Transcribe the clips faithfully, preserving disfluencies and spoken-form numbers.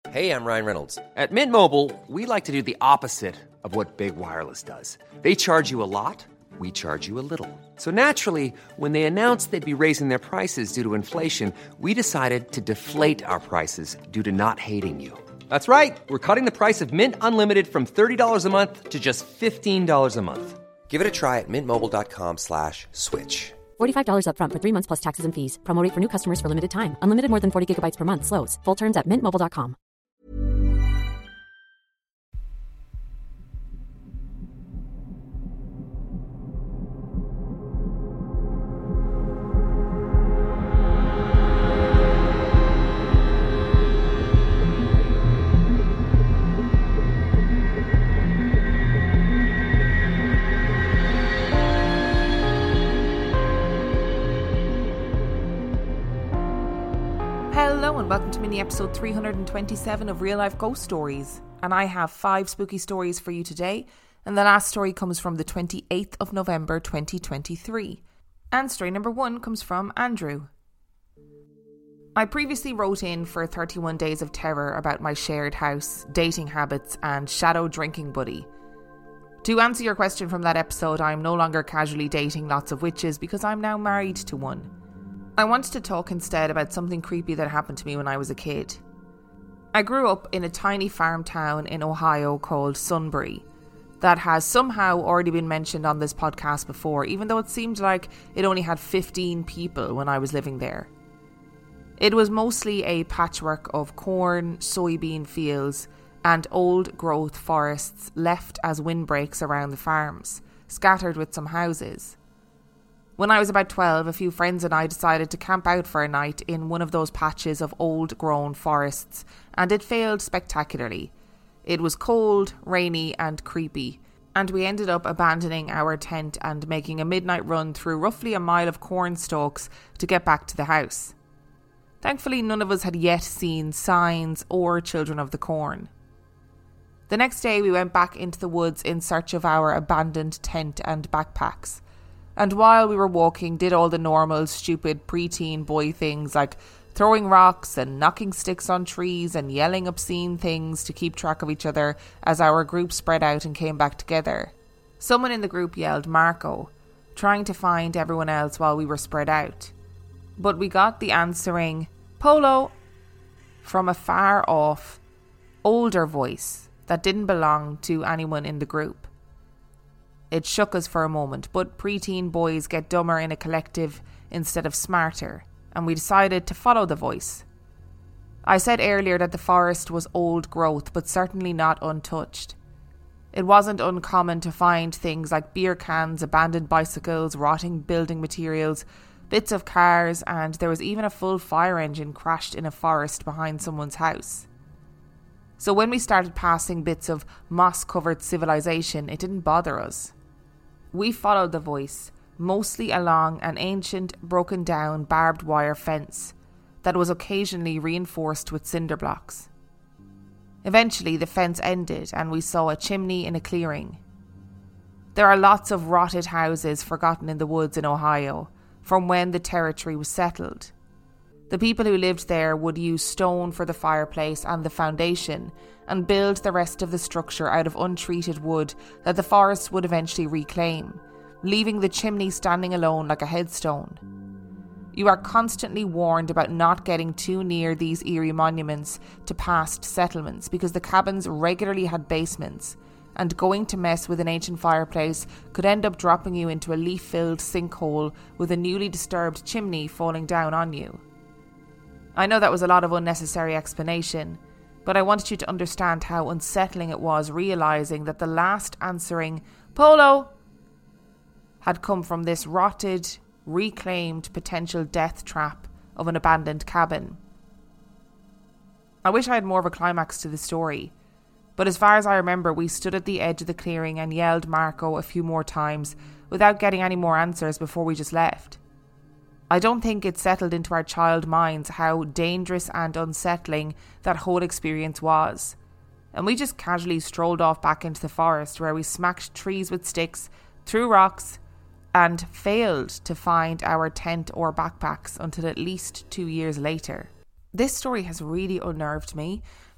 Hey, I'm Ryan Reynolds. At Mint Mobile, we like to do the opposite of what Big Wireless does. They charge you a lot, we charge you a little. So naturally, when they announced they'd be raising their prices due to inflation, we decided to deflate our prices due to not hating you. That's right. We're cutting the price of Mint Unlimited from thirty dollars a month to just fifteen dollars a month. Give it a try at mintmobile.com slash switch. forty-five dollars up front for three months plus taxes and fees. Promo rate for new customers for limited time. Unlimited more than forty gigabytes per month. Slows full terms at mint mobile dot com. Hello and welcome to mini episode three hundred twenty-seven of Real Life Ghost Stories. And I have five spooky stories for you today. And the last story comes from the twenty-eighth of November twenty twenty-three. And story number one comes from Andrew. I previously wrote in for thirty-one Days of Terror about my shared house, dating habits and shadow drinking buddy. To answer your question from that episode, I am no longer casually dating lots of witches because I'm now married to one. I wanted to talk instead about something creepy that happened to me when I was a kid. I grew up in a tiny farm town in Ohio called Sunbury that has somehow already been mentioned on this podcast before, even though it seemed like it only had fifteen people when I was living there. It was mostly a patchwork of corn, soybean fields, and old growth forests left as windbreaks around the farms, scattered with some houses. When I was about twelve, a few friends and I decided to camp out for a night in one of those patches of old-grown forests, and it failed spectacularly. It was cold, rainy and creepy, and we ended up abandoning our tent and making a midnight run through roughly a mile of corn stalks to get back to the house. Thankfully, none of us had yet seen signs or Children of the Corn. The next day, we went back into the woods in search of our abandoned tent and backpacks. And while we were walking, did all the normal, stupid preteen boy things like throwing rocks and knocking sticks on trees and yelling obscene things to keep track of each other as our group spread out and came back together. Someone in the group yelled Marco, trying to find everyone else while we were spread out. But we got the answering Polo from a far off, older voice that didn't belong to anyone in the group. It shook us for a moment, but preteen boys get dumber in a collective instead of smarter, and we decided to follow the voice. I said earlier that the forest was old growth, but certainly not untouched. It wasn't uncommon to find things like beer cans, abandoned bicycles, rotting building materials, bits of cars, and there was even a full fire engine crashed in a forest behind someone's house. So when we started passing bits of moss-covered civilization, it didn't bother us. We followed the voice, mostly along an ancient, broken-down, barbed wire fence that was occasionally reinforced with cinder blocks. Eventually, the fence ended and we saw a chimney in a clearing. There are lots of rotted houses forgotten in the woods in Ohio from when the territory was settled. The people who lived there would use stone for the fireplace and the foundation and build the rest of the structure out of untreated wood that the forest would eventually reclaim, leaving the chimney standing alone like a headstone. You are constantly warned about not getting too near these eerie monuments to past settlements because the cabins regularly had basements, and going to mess with an ancient fireplace could end up dropping you into a leaf-filled sinkhole with a newly disturbed chimney falling down on you. I know that was a lot of unnecessary explanation, but I wanted you to understand how unsettling it was realising that the last answering Polo had come from this rotted, reclaimed potential death trap of an abandoned cabin. I wish I had more of a climax to the story, but as far as I remember, we stood at the edge of the clearing and yelled Marco a few more times without getting any more answers before we just left. I don't think it settled into our child minds how dangerous and unsettling that whole experience was, and we just casually strolled off back into the forest where we smacked trees with sticks, threw rocks, and failed to find our tent or backpacks until at least two years later. This story has really unnerved me,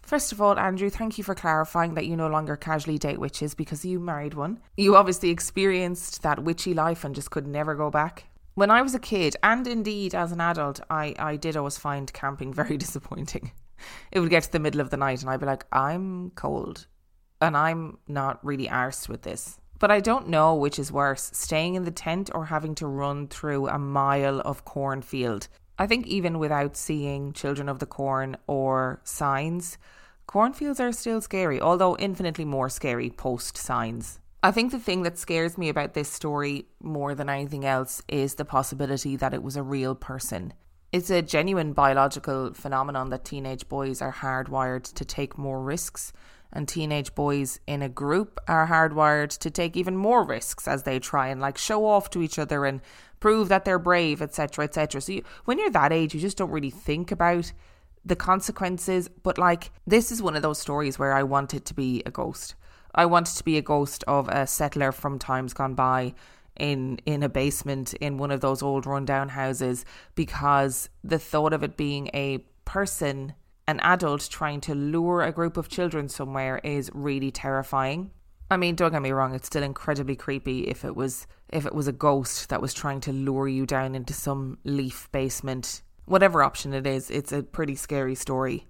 First of all, Andrew, thank you for clarifying that you no longer casually date witches because you married one. You obviously experienced that witchy life and just could never go back. When I was a kid, and indeed as an adult, I, I did always find camping very disappointing. It would get to the middle of the night and I'd be like, I'm cold and I'm not really arsed with this. But I don't know which is worse, staying in the tent or having to run through a mile of cornfield. I think even without seeing Children of the Corn or Signs, cornfields are still scary, although infinitely more scary post Signs. I think the thing that scares me about this story more than anything else is the possibility that it was a real person. It's a genuine biological phenomenon that teenage boys are hardwired to take more risks, and teenage boys in a group are hardwired to take even more risks as they try and like show off to each other and prove that they're brave, et cetera, et cetera. So you, when you're that age, you just don't really think about the consequences. But like, this is one of those stories where I want it to be a ghost. I want it to be a ghost of a settler from times gone by in in a basement in one of those old rundown houses, because the thought of it being a person, an adult trying to lure a group of children somewhere is really terrifying. I mean, don't get me wrong, it's still incredibly creepy if it was if it was a ghost that was trying to lure you down into some leaf basement. Whatever option it is, it's a pretty scary story.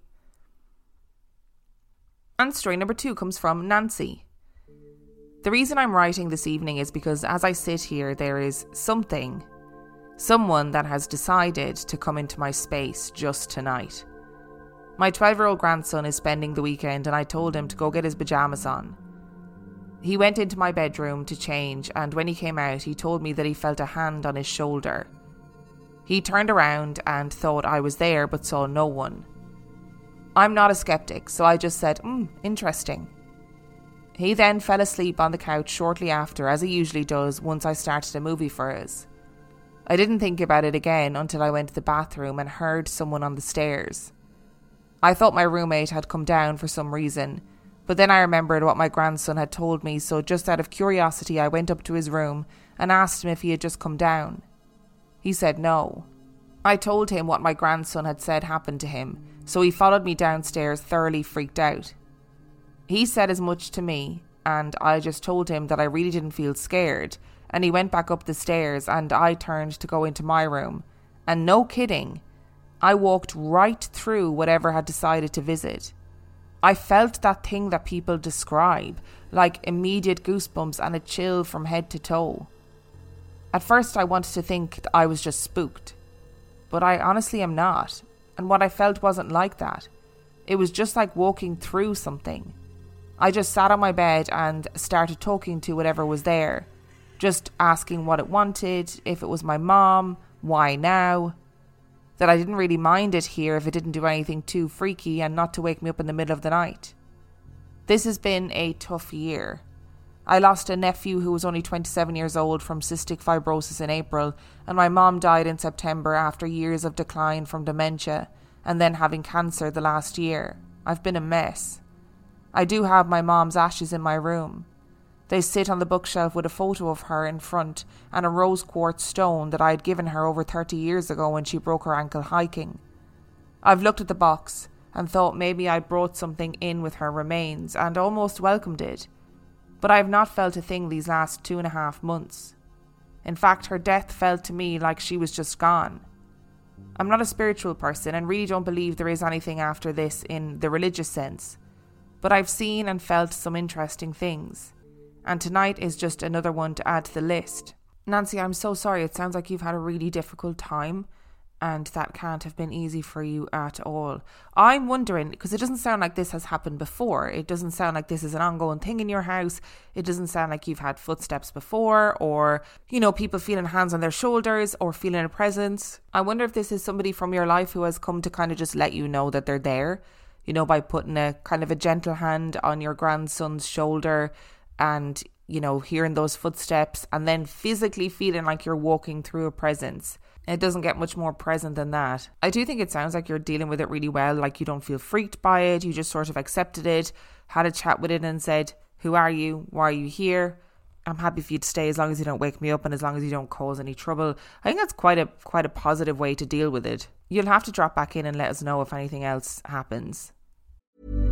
And story number two comes from Nancy. The reason I'm writing this evening is because as I sit here, there is something, someone that has decided to come into my space just tonight. My twelve-year-old grandson is spending the weekend and I told him to go get his pyjamas on. He went into my bedroom to change, and when he came out, he told me that he felt a hand on his shoulder. He turned around and thought I was there but saw no one. I'm not a skeptic, so I just said, hmm, interesting. He then fell asleep on the couch shortly after, as he usually does once I started a movie for us. I didn't think about it again until I went to the bathroom and heard someone on the stairs. I thought my roommate had come down for some reason, but then I remembered what my grandson had told me, so just out of curiosity I went up to his room and asked him if he had just come down. He said no. I told him what my grandson had said happened to him, so he followed me downstairs thoroughly freaked out. He said as much to me, and I just told him that I really didn't feel scared, and he went back up the stairs and I turned to go into my room, and no kidding, I walked right through whatever had decided to visit. I felt that thing that people describe, like immediate goosebumps and a chill from head to toe. At first I wanted to think that I was just spooked, but I honestly am not, and what I felt wasn't like that. It was just like walking through something. I just sat on my bed and started talking to whatever was there, just asking what it wanted, if it was my mom, why now, that I didn't really mind it here if it didn't do anything too freaky and not to wake me up in the middle of the night. This has been a tough year. I lost a nephew who was only twenty-seven years old from cystic fibrosis in April, and my mom died in September after years of decline from dementia and then having cancer the last year. I've been a mess. I do have my mom's ashes in my room. They sit on the bookshelf with a photo of her in front and a rose quartz stone that I had given her over thirty years ago when she broke her ankle hiking. I've looked at the box and thought maybe I'd brought something in with her remains and almost welcomed it, but I have not felt a thing these last two and a half months. In fact, her death felt to me like she was just gone. I'm not a spiritual person and really don't believe there is anything after this in the religious sense, but I've seen and felt some interesting things. And tonight is just another one to add to the list. Nancy, I'm so sorry. It sounds like you've had a really difficult time and that can't have been easy for you at all. I'm wondering, because it doesn't sound like this has happened before. It doesn't sound like this is an ongoing thing in your house. It doesn't sound like you've had footsteps before or, you know, people feeling hands on their shoulders or feeling a presence. I wonder if this is somebody from your life who has come to kind of just let you know that they're there, you know, by putting a kind of a gentle hand on your grandson's shoulder and, you know, hearing those footsteps and then physically feeling like you're walking through a presence. It doesn't get much more present than that. I do think it sounds like you're dealing with it really well, like you don't feel freaked by it, you just sort of accepted it, had a chat with it and said, who are you? Why are you here? I'm happy for you to stay as long as you don't wake me up and as long as you don't cause any trouble. I think that's quite a quite a positive way to deal with it. You'll have to drop back in and let us know if anything else happens.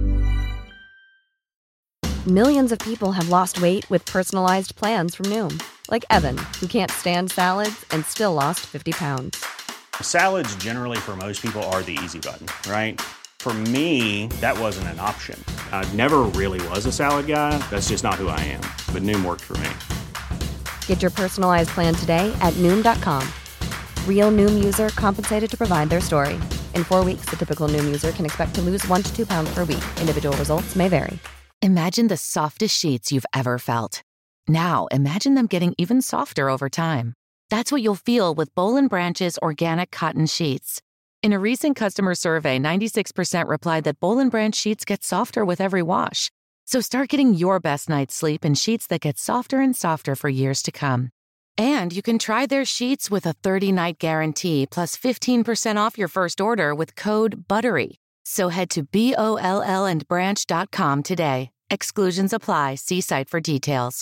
Millions of people have lost weight with personalized plans from Noom. Like Evan, who can't stand salads and still lost fifty pounds. Salads generally for most people are the easy button, right? For me, that wasn't an option. I never really was a salad guy. That's just not who I am. But Noom worked for me. Get your personalized plan today at Noom dot com. Real Noom user compensated to provide their story. In four weeks, the typical Noom user can expect to lose one to two pounds per week. Individual results may vary. Imagine the softest sheets you've ever felt. Now, imagine them getting even softer over time. That's what you'll feel with Boll and Branch's organic cotton sheets. In a recent customer survey, ninety-six percent replied that Boll and Branch sheets get softer with every wash. So start getting your best night's sleep in sheets that get softer and softer for years to come. And you can try their sheets with a thirty-night guarantee plus fifteen percent off your first order with code BUTTERY. So head to B O L L and branch dot com today. Exclusions apply. See site for details.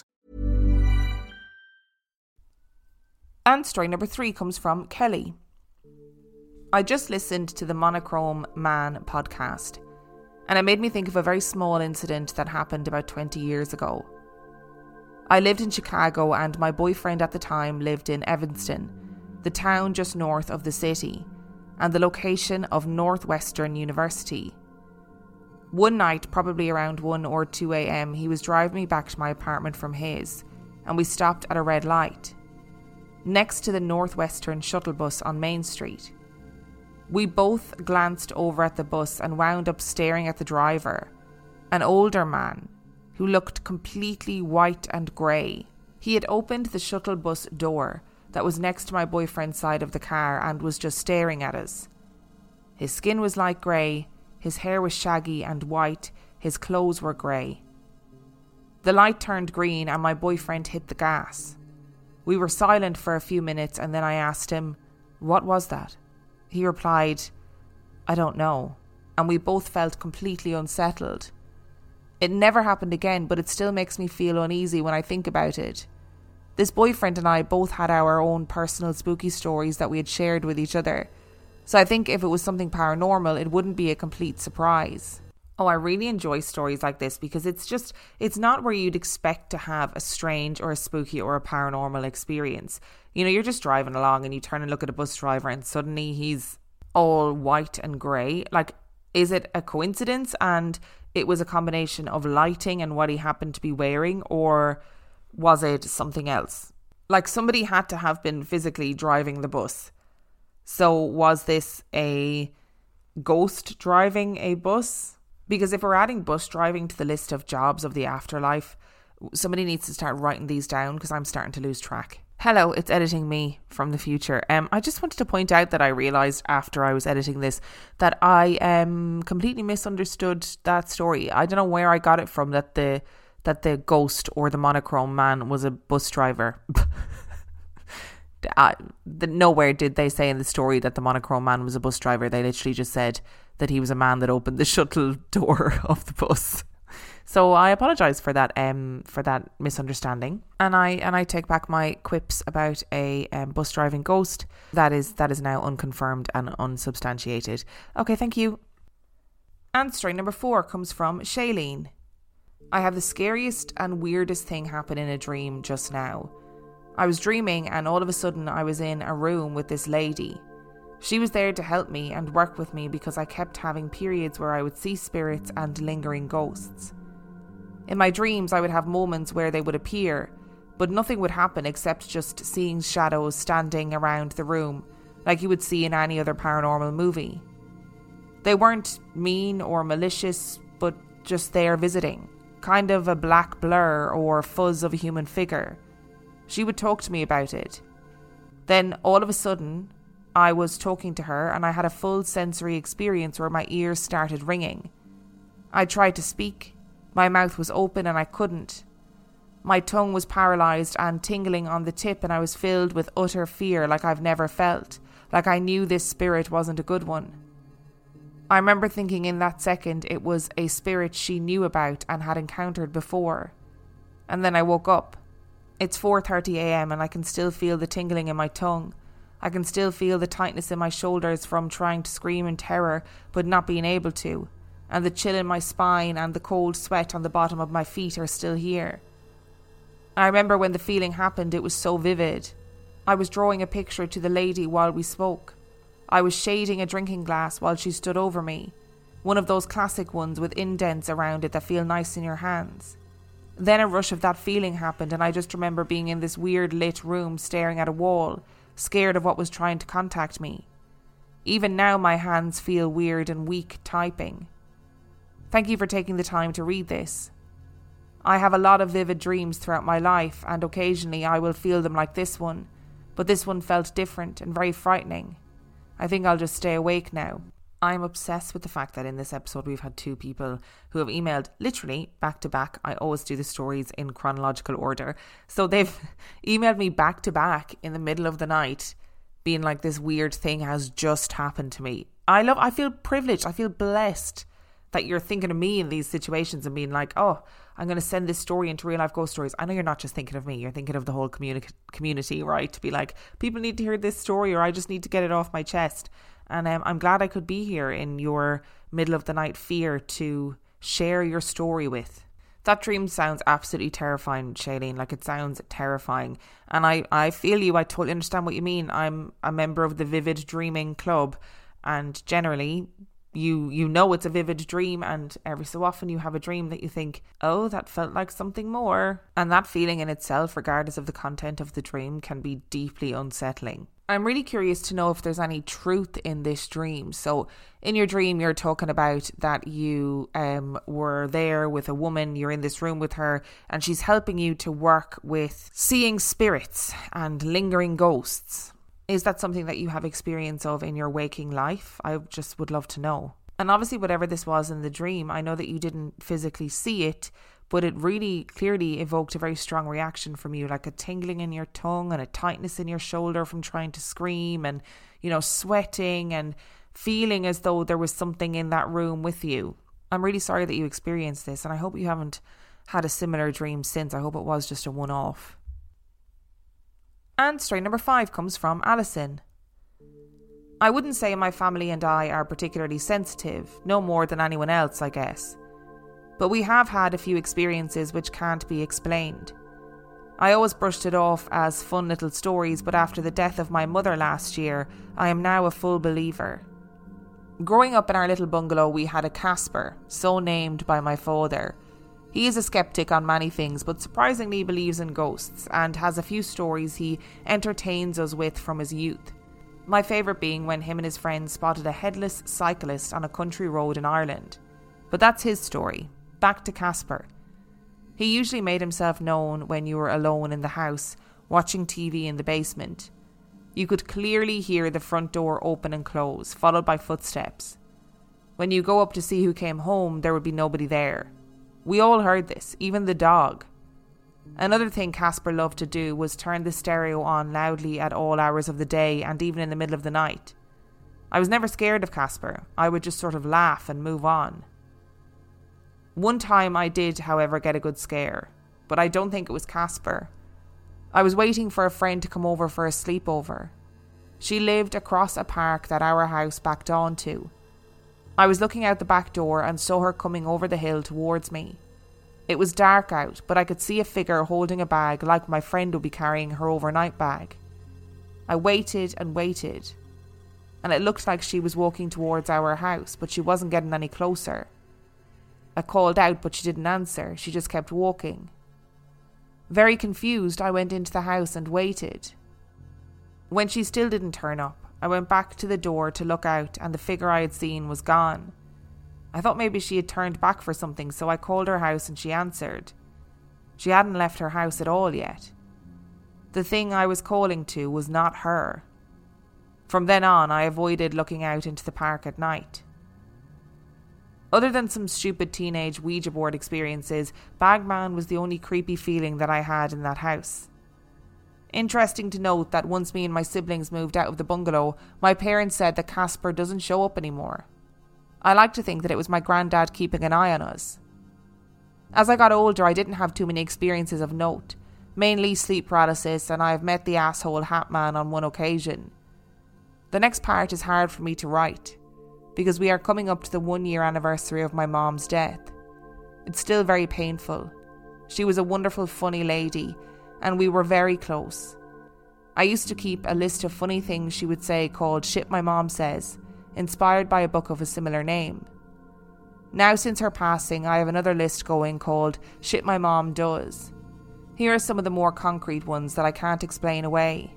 And story number three comes from Kelly. I just listened to the Monochrome Man podcast, and it made me think of a very small incident that happened about twenty years ago. I lived in Chicago and my boyfriend at the time lived in Evanston, the town just north of the city, and the location of Northwestern University. One night, probably around one or two a.m, he was driving me back to my apartment from his, and we stopped at a red light, next to the Northwestern shuttle bus on Main Street. We both glanced over at the bus and wound up staring at the driver, an older man who looked completely white and grey. He had opened the shuttle bus door that was next to my boyfriend's side of the car and was just staring at us. His skin was light grey, his hair was shaggy and white, his clothes were grey. The light turned green and my boyfriend hit the gas. We were silent for a few minutes and then I asked him, "What was that?" He replied, "I don't know," and we both felt completely unsettled. It never happened again, but it still makes me feel uneasy when I think about it. This boyfriend and I both had our own personal spooky stories that we had shared with each other, so I think if it was something paranormal, it wouldn't be a complete surprise. Oh, I really enjoy stories like this because it's just, it's not where you'd expect to have a strange or a spooky or a paranormal experience. You know, you're just driving along and you turn and look at a bus driver and suddenly he's all white and grey. Like, is it a coincidence and it was a combination of lighting and what he happened to be wearing, or was it something else? Like, somebody had to have been physically driving the bus. So was this a ghost driving a bus? Because if we're adding bus driving to the list of jobs of the afterlife, somebody needs to start writing these down because I'm starting to lose track. Hello, it's editing me from the future. Um, I just wanted to point out that I realised after I was editing this that I um completely misunderstood that story. I don't know where I got it from that the that the ghost or the monochrome man was a bus driver. uh, the, nowhere did they say in the story that the monochrome man was a bus driver. They literally just said that he was a man that opened the shuttle door of the bus. So I apologise for that um for that misunderstanding, and I and I take back my quips about a um, bus driving ghost. That is that is now unconfirmed and unsubstantiated. Okay, thank you. And story number four comes from Shailene. I had the scariest and weirdest thing happen in a dream just now. I was dreaming and all of a sudden I was in a room with this lady. She was there to help me and work with me because I kept having periods where I would see spirits and lingering ghosts. In my dreams, I would have moments where they would appear, but nothing would happen except just seeing shadows standing around the room, like you would see in any other paranormal movie. They weren't mean or malicious, but just there visiting, kind of a black blur or fuzz of a human figure. She would talk to me about it. Then, all of a sudden, I was talking to her and I had a full sensory experience where my ears started ringing. I tried to speak. My mouth was open and I couldn't. My tongue was paralysed and tingling on the tip, and I was filled with utter fear like I've never felt, like I knew this spirit wasn't a good one. I remember thinking in that second it was a spirit she knew about and had encountered before. And then I woke up. It's four thirty a.m. and I can still feel the tingling in my tongue. I can still feel the tightness in my shoulders from trying to scream in terror but not being able to. and the chill in my spine and the cold sweat on the bottom of my feet are still here. I remember when the feeling happened, it was so vivid. I was drawing a picture to the lady while we spoke. I was shading a drinking glass while she stood over me, one of those classic ones with indents around it that feel nice in your hands. Then a rush of that feeling happened, and I just remember being in this weird lit room staring at a wall, scared of what was trying to contact me. Even now my hands feel weird and weak typing. Thank you for taking the time to read this. I have a lot of vivid dreams throughout my life, and occasionally I will feel them like this one, but this one felt different and very frightening. I think I'll just stay awake now. I'm obsessed with the fact that in this episode we've had two people who have emailed literally back to back. I always do the stories in chronological order. So they've emailed me back to back in the middle of the night, being like, this weird thing has just happened to me. I love, I feel privileged. I feel blessed that you're thinking of me in these situations and being like, oh, I'm going to send this story into Real Life Ghost Stories. I know you're not just thinking of me, you're thinking of the whole communi- community, right? To be like, people need to hear this story, or I just need to get it off my chest. And um, I'm glad I could be here in your middle of the night fear to share your story with. That dream sounds absolutely terrifying, Shailene. Like, it sounds terrifying. And I, I feel you. I totally understand what you mean. I'm a member of the Vivid Dreaming Club. And generally, you you know it's a vivid dream. And every so often you have a dream that you think, oh, that felt like something more. And that feeling in itself, regardless of the content of the dream, can be deeply unsettling. I'm really curious to know if there's any truth in this dream. So in your dream, you're talking about that you um, were there with a woman, you're in this room with her, and she's helping you to work with seeing spirits and lingering ghosts. Is that something that you have experience of in your waking life? I just would love to know. And obviously, whatever this was in the dream, I know that you didn't physically see it, but it really clearly evoked a very strong reaction from you, like a tingling in your tongue and a tightness in your shoulder from trying to scream, and, you know, sweating and feeling as though there was something in that room with you. I'm really sorry that you experienced this, and I hope you haven't had a similar dream since. I hope it was just a one-off. And story number five comes from Alison. I wouldn't say my family and I are particularly sensitive, no more than anyone else, I guess. But we have had a few experiences which can't be explained. I always brushed it off as fun little stories, but after the death of my mother last year, I am now a full believer. Growing up in our little bungalow, we had a Casper, so named by my father. He is a skeptic on many things, but surprisingly believes in ghosts, and has a few stories he entertains us with from his youth. My favourite being when him and his friends spotted a headless cyclist on a country road in Ireland. But that's his story. Back to Casper. He usually made himself known when you were alone in the house, watching T V in the basement. You could clearly hear the front door open and close, followed by footsteps. When you go up to see who came home, there would be nobody there. We all heard this, even the dog. Another thing Casper loved to do was turn the stereo on loudly at all hours of the day and even in the middle of the night. I was never scared of Casper. I would just sort of laugh and move on. One time I did, however, get a good scare, but I don't think it was Casper. I was waiting for a friend to come over for a sleepover. She lived across a park that our house backed onto. I was looking out the back door and saw her coming over the hill towards me. It was dark out, but I could see a figure holding a bag like my friend would be carrying her overnight bag. I waited and waited, and it looked like she was walking towards our house, but she wasn't getting any closer. I called out, but she didn't answer. She just kept walking. Very confused, I went into the house and waited. When she still didn't turn up, I went back to the door to look out, and the figure I had seen was gone. I thought maybe she had turned back for something, so I called her house and she answered. She hadn't left her house at all yet. The thing I was calling to was not her. From then on, I avoided looking out into the park at night. Other than some stupid teenage Ouija board experiences, Bagman was the only creepy feeling that I had in that house. Interesting to note that once me and my siblings moved out of the bungalow, my parents said that Casper doesn't show up anymore. I like to think that it was my granddad keeping an eye on us. As I got older, I didn't have too many experiences of note, mainly sleep paralysis, and I have met the asshole Hat Man on one occasion. The next part is hard for me to write. because we are coming up to the one year anniversary of my mom's death. It's still very painful. She was a wonderful, funny lady, and we were very close. I used to keep a list of funny things she would say called Shit My Mom Says, inspired by a book of a similar name. Now, since her passing, I have another list going called Shit My Mom Does. Here are some of the more concrete ones that I can't explain away.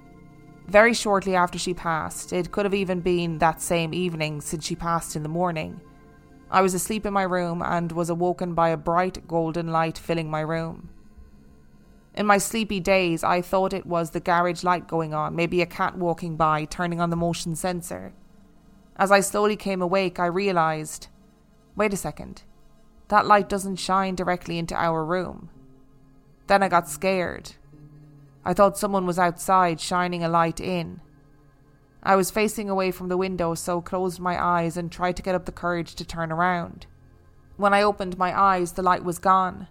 Very shortly after she passed, it could have even been that same evening since she passed in the morning, I was asleep in my room and was awoken by a bright golden light filling my room. In my sleepy days, I thought it was the garage light going on, maybe a cat walking by, turning on the motion sensor. As I slowly came awake, I realised, wait a second, that light doesn't shine directly into our room. Then I got scared. I thought someone was outside shining a light in. I was facing away from the window, so closed my eyes and tried to get up the courage to turn around. When I opened my eyes, the light was gone.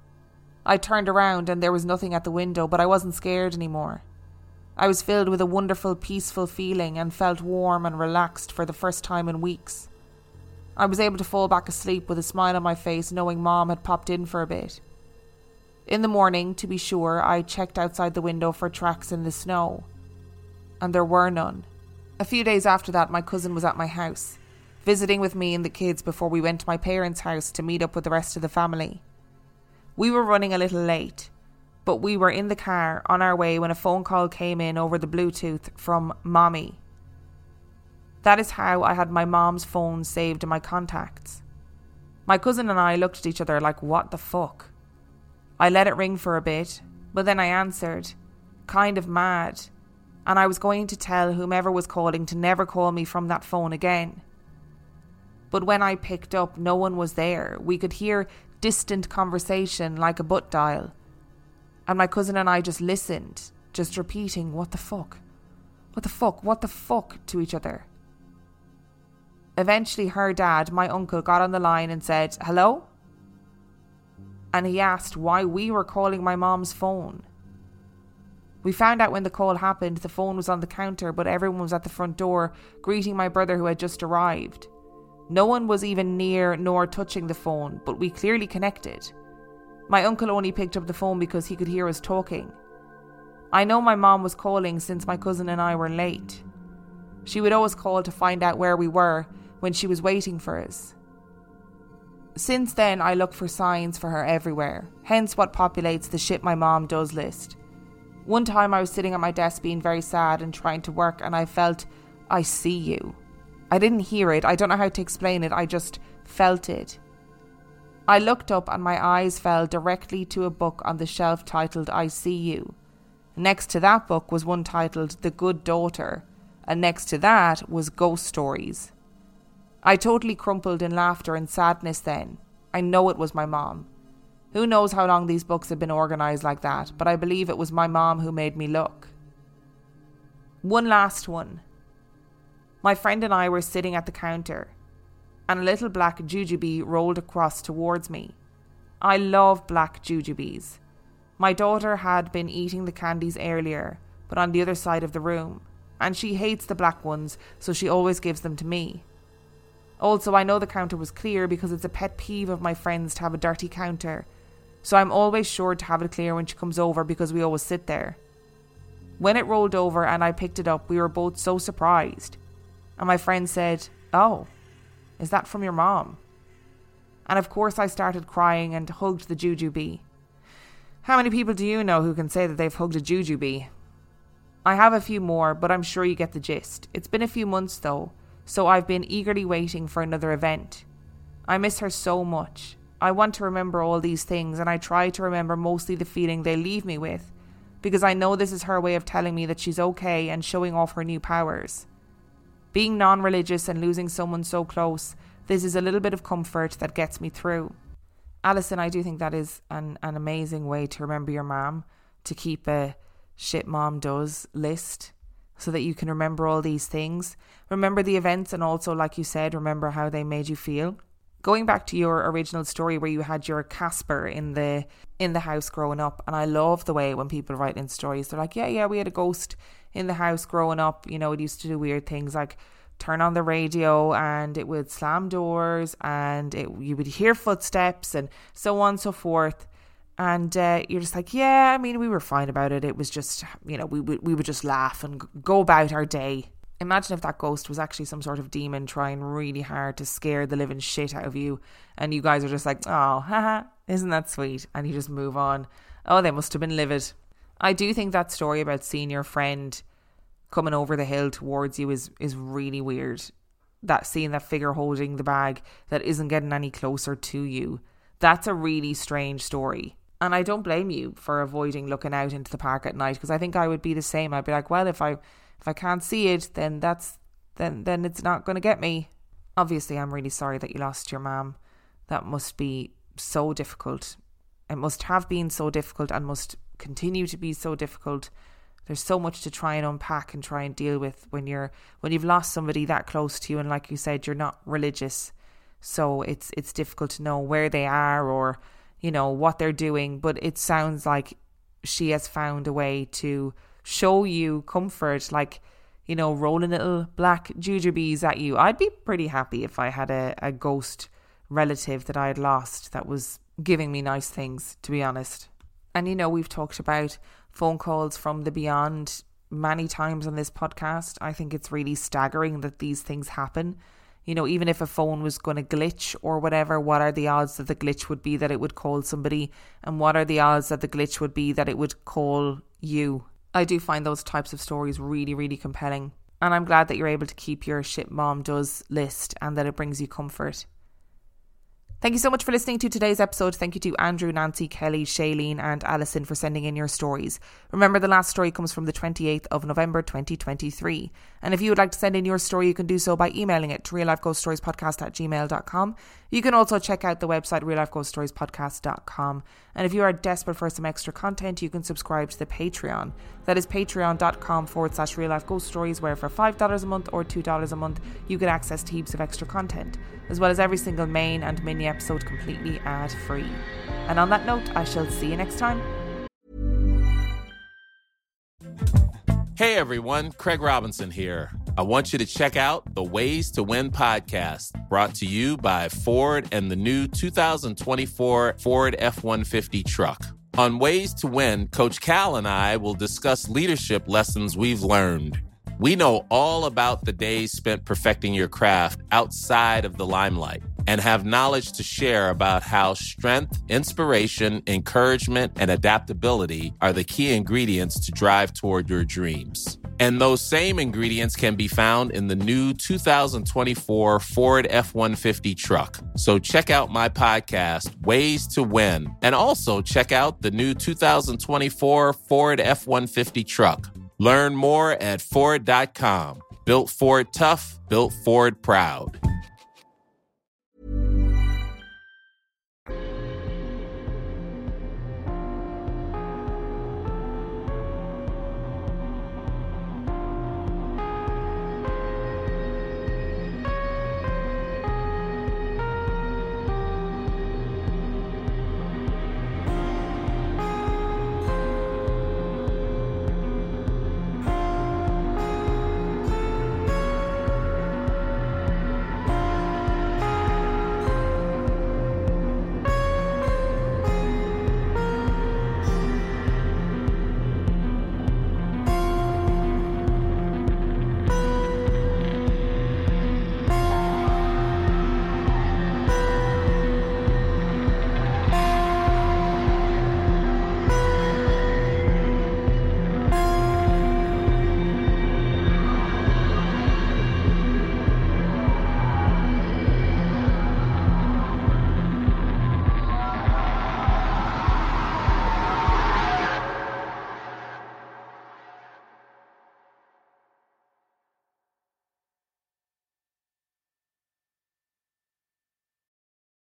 I turned around and there was nothing at the window, but I wasn't scared anymore. I was filled with a wonderful, peaceful feeling and felt warm and relaxed for the first time in weeks. I was able to fall back asleep with a smile on my face, knowing Mom had popped in for a bit. In the morning, to be sure, I checked outside the window for tracks in the snow, and there were none. A few days after that, my cousin was at my house, visiting with me and the kids before we went to my parents' house to meet up with the rest of the family. We were running a little late, but we were in the car on our way when a phone call came in over the Bluetooth from Mommy. That is how I had my mom's phone saved in my contacts. My cousin and I looked at each other like, what the fuck? I let it ring for a bit, but then I answered, kind of mad, and I was going to tell whomever was calling to never call me from that phone again. But when I picked up, no one was there. We could hear distant conversation like a butt dial, and my cousin and I just listened, just repeating, what the fuck? What the fuck? What the fuck? To each other. Eventually her dad, my uncle, got on the line and said, hello? And he asked why we were calling my mom's phone. We found out when the call happened, the phone was on the counter, but everyone was at the front door greeting my brother who had just arrived. No one was even near nor touching the phone, but we clearly connected. My uncle only picked up the phone because he could hear us talking. I know my mom was calling since my cousin and I were late. She would always call to find out where we were when she was waiting for us. Since then, I look for signs for her everywhere, hence what populates the Shit My Mom Does list. One time I was sitting at my desk being very sad and trying to work, and I felt, I see you. I didn't hear it, I don't know how to explain it, I just felt it. I looked up and my eyes fell directly to a book on the shelf titled I See You. Next to that book was one titled The Good Daughter, and next to that was Ghost Stories. I totally crumpled in laughter and sadness then. I know it was my mom. Who knows how long these books have been organised like that, but I believe it was my mom who made me look. One last one. My friend and I were sitting at the counter, and a little black jujube rolled across towards me. I love black jujubes. My daughter had been eating the candies earlier, but on the other side of the room, and she hates the black ones, so she always gives them to me. Also, I know the counter was clear because it's a pet peeve of my friends to have a dirty counter, so I'm always sure to have it clear when she comes over because we always sit there. When it rolled over and I picked it up, we were both so surprised. And my friend said, oh, is that from your mom? And of course I started crying and hugged the jujube. How many people do you know who can say that they've hugged a jujube? I have a few more, but I'm sure you get the gist. It's been a few months though, so I've been eagerly waiting for another event. I miss her so much. I want to remember all these things, and I try to remember mostly the feeling they leave me with, because I know this is her way of telling me that she's okay and showing off her new powers. Being non-religious and losing someone so close, this is a little bit of comfort that gets me through. Alison, I do think that is an, an amazing way to remember your mom, to keep a Shit Mom Does list, so that you can remember all these things. Remember the events, and also, like you said, remember how they made you feel. Going back to your original story where you had your Casper in the in the house growing up, and I love the way when people write in stories, they're like, yeah, yeah, we had a ghost in the house growing up. You know, it used to do weird things like turn on the radio and it would slam doors and it, you would hear footsteps and so on and so forth. And uh, you're just like, yeah, I mean, we were fine about it. It was just, you know, we would we would just laugh and go about our day. Imagine if that ghost was actually some sort of demon trying really hard to scare the living shit out of you. And you guys are just like, oh, haha, isn't that sweet? And you just move on. Oh, they must have been livid. I do think that story about seeing your friend coming over the hill towards you is, is really weird. That seeing that figure holding the bag that isn't getting any closer to you. That's a really strange story. And I don't blame you for avoiding looking out into the park at night, because I think I would be the same. I'd be like, well, if I if I can't see it, then that's then then it's not going to get me. Obviously, I'm really sorry that you lost your mum. That must be so difficult. It must have been so difficult and must continue to be so difficult. There's so much to try and unpack and try and deal with when you're when you've lost somebody that close to you, and like you said, you're not religious, so it's it's difficult to know where they are or, you know, what they're doing. But it sounds like she has found a way to show you comfort, like, you know, rolling little black jujubes at you. I'd be pretty happy if I had a, a ghost relative that I had lost that was giving me nice things, to be honest. And, you know, we've talked about phone calls from the beyond many times on this podcast. I think it's really staggering that these things happen. You know, even if a phone was going to glitch or whatever, what are the odds that the glitch would be that it would call somebody? And what are the odds that the glitch would be that it would call you? I do find those types of stories really, really compelling. And I'm glad that you're able to keep your shit mom does list and that it brings you comfort. Thank you so much for listening to today's episode. Thank you to Andrew, Nancy, Kelly, Shailene and Alison for sending in your stories. Remember, the last story comes from the twenty-eighth of November twenty twenty-three. And if you would like to send in your story, you can do so by emailing it to real life ghost stories podcast at gmail dot com. You can also check out the website real life ghost stories podcast dot com. And if you are desperate for some extra content, you can subscribe to the Patreon. That is patreon.com forward slash real life ghost stories, where for five dollars a month or two dollars a month, you get access to heaps of extra content, as well as every single main and mini episode completely ad free. And on that note, I shall see you next time. Hey everyone, Craig Robinson here. I want you to check out the Ways to Win podcast, brought to you by Ford and the new two thousand twenty-four Ford F one fifty truck. On Ways to Win, Coach Cal and I will discuss leadership lessons we've learned. We know all about the days spent perfecting your craft outside of the limelight and have knowledge to share about how strength, inspiration, encouragement, and adaptability are the key ingredients to drive toward your dreams. And those same ingredients can be found in the new two thousand twenty-four Ford F one fifty truck. So check out my podcast, Ways to Win, and also check out the new two thousand twenty-four Ford F one fifty truck. Learn more at Ford dot com. Built Ford tough, built Ford proud.